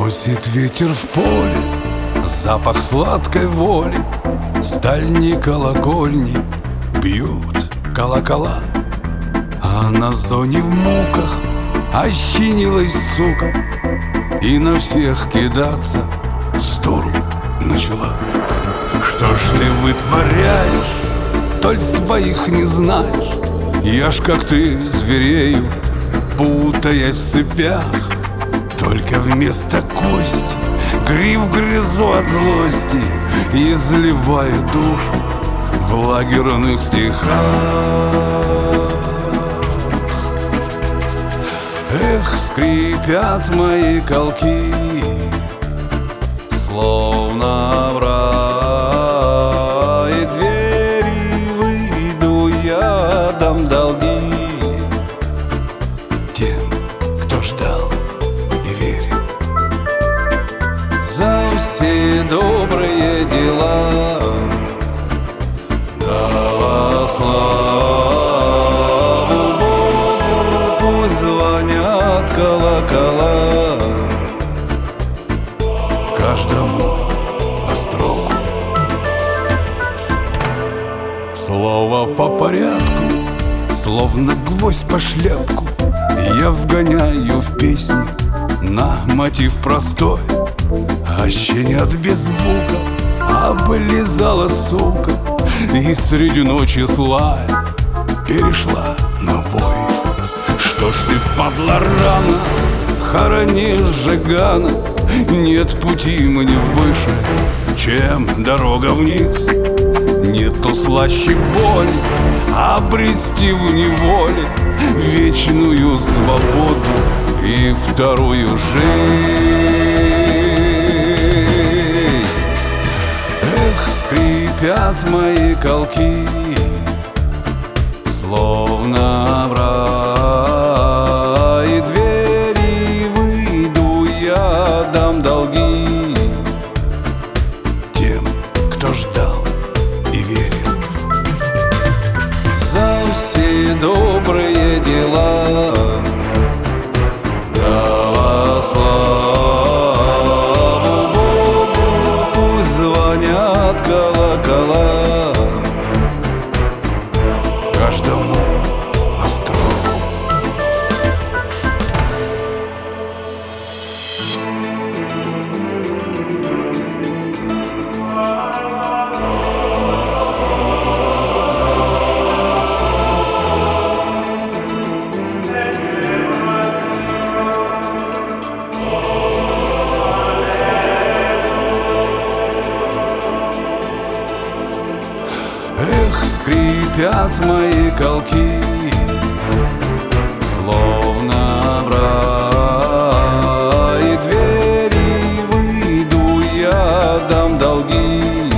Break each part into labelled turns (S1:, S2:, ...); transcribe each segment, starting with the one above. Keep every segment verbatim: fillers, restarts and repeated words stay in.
S1: Носит ветер в поле запах сладкой воли, с дальней колокольни бьют колокола. А на зоне в муках ощенилась сука и на всех кидаться с дуру начала. Что ж ты вытворяешь, толь своих не знаешь? Я ж как ты зверею, путаясь в цепях. Только вместо кости гриф грызу от злости, изливая душу в лагерных стихах. Эх, скрипят мои колки, словно в рай двери, выйду я, дам долги тем, кто ждал и верил. За все добрые дела дала славу Богу, пусть звонят колокола каждому по строку. Слово по порядку, словно гвоздь по шляпку, я вгоняю в песни на мотив простой. А щенят без звука облизала сука, и среди ночи злая перешла на вой. Что ж ты, падла, рано хоронишь Жигана? Нет пути мне выше, чем дорога вниз. Нету слаще боли обрести в неволе вечную свободу и вторую жизнь. Эх, скрипят мои колки, словно в рай двери, выйду я, дам долги тем, кто ждал и верил. За все добрые дела дала славу Богу, пусть звонят колокола каждому по строку. Эх, скрипят мои колки, словно в рай двери, выйду я, дам долги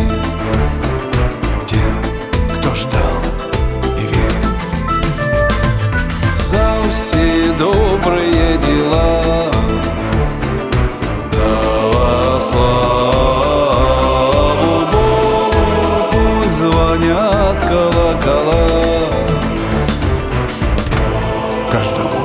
S1: тем, кто ждал и верил. За все добрые дела дала славу Богу, пусть звонят колокола каждому